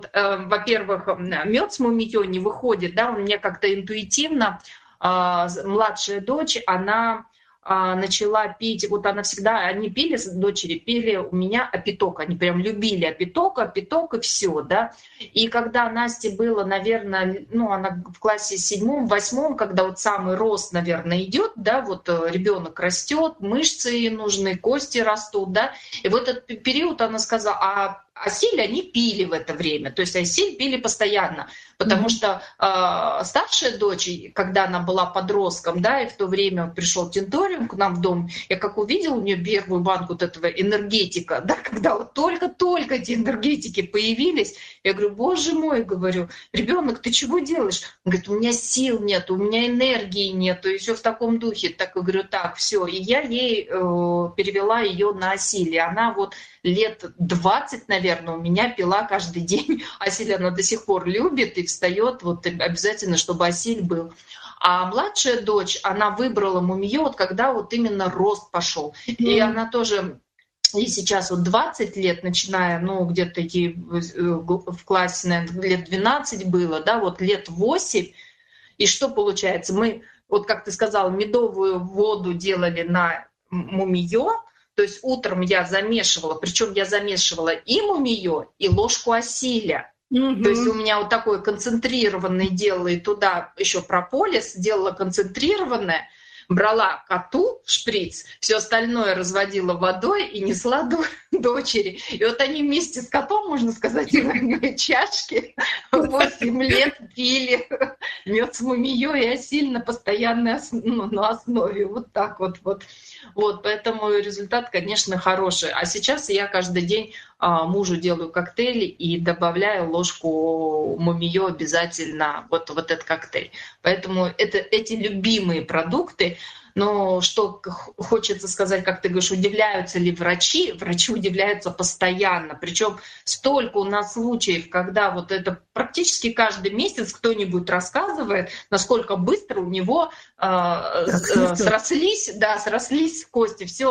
во-первых, мед с мумиё не выходит, да, у меня как-то интуитивно. Младшая дочь, она начала пить, вот она всегда, они пили, дочери пили у меня опиток, они прям любили опиток и все, да. И когда Насте было, наверное, ну, она в классе 7-8, когда вот самый рост, наверное, идет, да, вот ребенок растет, мышцы ей нужны, кости растут, да, и в этот период она сказала, а Асиль они пили в это время, то есть Асиль пили постоянно, потому что старшая дочь, когда она была подростком, да, и в то время пришел тенториум к нам в дом, я как увидела у нее первую банку вот этого энергетика, да, когда вот только-только эти энергетики появились, я говорю, боже мой, говорю, ребенок, ты чего делаешь? Он говорит, у меня сил нет, у меня энергии нет, и все в таком духе. Так я говорю, так, все, и я ей перевела ее на Асиль, и она вот лет 20, наверное, у меня пила каждый день. Асиль она до сих пор любит и встает, вот обязательно, чтобы Асиль был. А младшая дочь, она выбрала мумиё, вот когда вот именно рост пошел. И она тоже, ей сейчас вот 20 лет, начиная, ну, где-то ей в классе, наверное, лет 12 было, да, вот лет 8. И что получается? Мы, вот как ты сказала, медовую воду делали на мумиё, то есть утром я замешивала, причем я замешивала и мумиё, и ложку асиля. То есть у меня вот такой концентрированный делала, и туда еще прополис, делала концентрированное, брала коту шприц, все остальное разводила водой и несла дочери. И вот они вместе с котом, можно сказать, в чашке 8 лет пили мед с мумиё и Асиль на постоянной основе. Вот так вот. Вот, поэтому результат, конечно, хороший. А сейчас я каждый день мужу делаю коктейли и добавляю ложку мумиё обязательно вот этот коктейль. Поэтому эти любимые продукты. Но что хочется сказать, как ты говоришь, удивляются ли врачи? Врачи удивляются постоянно. Причем столько у нас случаев, когда вот это практически каждый месяц кто-нибудь рассказывает, насколько быстро у него срослись кости. Все